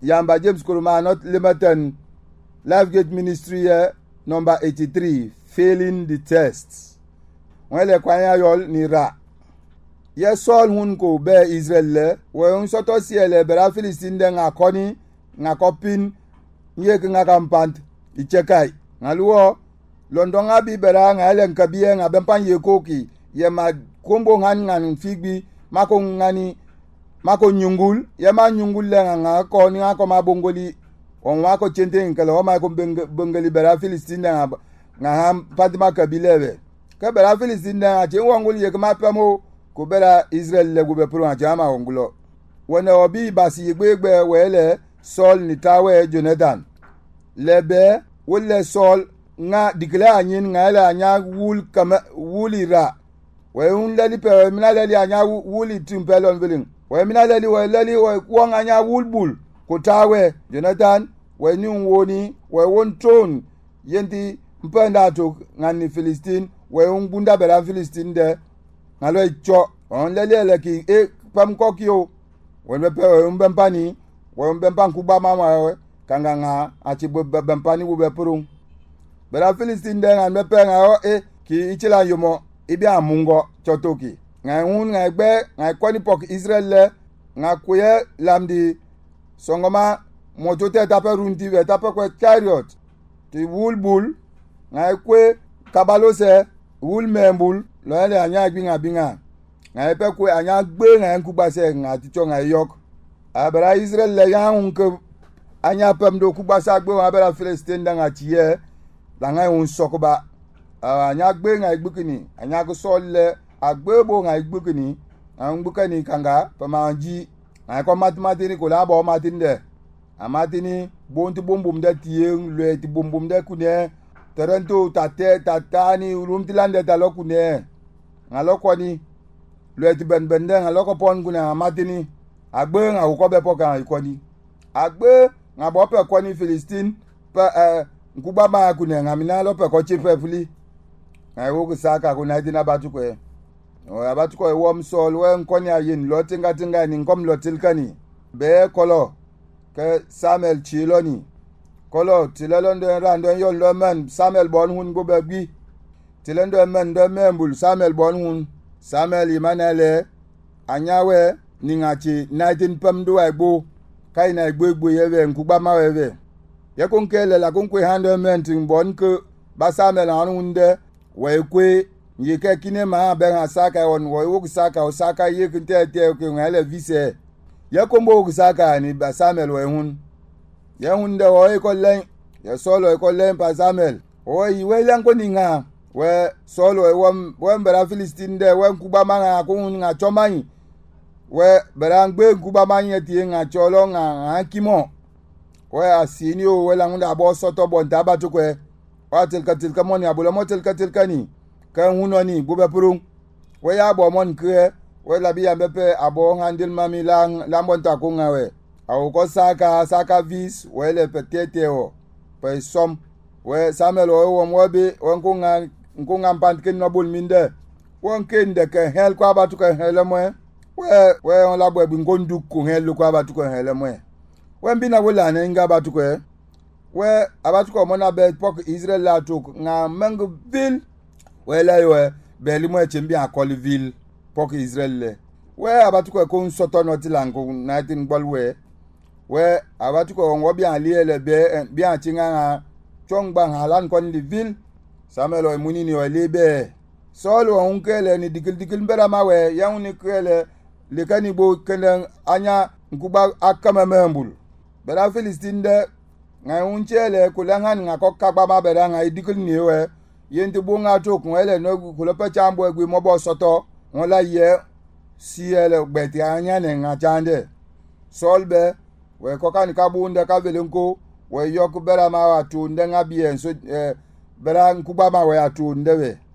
Yamba James Kuruma not limited Life Gate Ministry number 83 failing the test. Wele kwanya yol ni ra. Ye sol hun ko be Israel le we un soto siele bera Philistine de ngakoni ngakopin nye ngakampant ichekai. Ngaluo londonga bi bera ngale nkabie ngabempan yekoki ye ma kombo ngan figbi mako ngani mako nyungul ye ma nyungul le ngako ni ngako mabongoli on wako chente nkalo ma ko bengali bera Philistine nga patima kabilebe ka bera Philistine a che wongul ye ma pamo ko bera Israel le go be pro a jama wongulo wona obi basi gbegbe wele Saul ni tawe Jonathan lebe wole Saul nga dikla anyin nga la anya wul kama wulira we un lali pe mina lali anya wuli timpelon velin we mina lali we lali we won anya wulbul ko tawe Jonathan we ni woni we won ton yenti mpenda to ngani Philistine we un bunda bela Philistine de ngalo icho on lali leki e pam kokio we be pe we mbempani we mbempan kuba mama we kanganga achi bempani wo be purun bela Philistine de ngan be pe nga ki ichila yomo ibi amungo chotoki nga un nga gbe nga kwani pok Israel le nga kuye lamdi songoma motote tape runti ve tape kwa chariot ti wulbul nga kwe kabalose wul membul lo ele anya binga nga pe kwe anya gbe nga nkubase nga ticho nga yok abara Israel le ya unke anya pemdo kubasa gbe wa bela Philistine nga tiye la nga un sokoba anya gbe nga igbukini anya ko solle agbebo nga igbukini angbukani kanga pamanji nga ko matmatini ko labo matinde amatini bonti bombum da tiyeng le ti bombum da kune taranto tatani rumtilande talo kune ngaloko ni le ti benbende ngaloko pon kune amatini agbe nga ko be poka ikoni agbe nga bo pe koni Philistine pa nkuba ma kune ngamina lo pe ko chifefuli nga wo kusaka kuna dina batuko o abatuko wom sol we nkoni ayin lo tinga ni nkom lo tilkani be kolo ke Samuel chiloni kolo tilelondo rando yon lo man Samuel bon hun go begbi tilendo man do membul Samuel bon hun Samuel imanele anyawe ningachi 19 pamdo agbo kai na gbegbo yewe nkuba ma wewe ye konkele la konkwe hando menting bon ke ba Samuel anunde we kwe yeke kine ma be asaka on wo usaka osaka yeke tete ke ngale vise ye kombo usaka ni ba Samuel we hun ye hunde wo ko len ye solo ko len pa Samuel o yi we lan ko ninga we solo we mbara Philistine de we kuba ma ko nga chomani we berangbe kuba ma yeti nga cholo nga kimo we asini o we lan da bo soto bon tabatu ko watil katil kamoni abulo motil katil kani kan hunoni gobe purun we ya bo mon kre we labi ya bepe abo handil mami lambon ta ko ngawe aw ko saka vis we le petete o pe som we Samuel o mo be won ko nga pant ken no bul minde won ken de ke hel ko abatu ko hel mo we on la bo bi ngondu ko hel ko abatu ko hel mo we mbina wala na nga abatu ko we abatu ko mo na be pok Israel la to nga Mangville we la yo be li mo chimbi akolville pok Israel le we abatu ko nsoto no tilango na tin bolwe we abatu ko ngo bi aliele be bi achinga chongba halan kon liville Samuel o munini o lebe solo onkele ni dikil mbera mawe ya uni kwele le kanibo kenen anya nkuba akama membul bela Philistine de nga unchele kulangan nga kokka ba bera nga dikil niwe yenti bunga to kunele no kulopa chambo egwi mobo soto wala ye siele gbeti anya ne nga chande solbe we kokani kabunde kavelenko we yok bera ma watu ndenga bien so bera nkuba ma we atu ndewe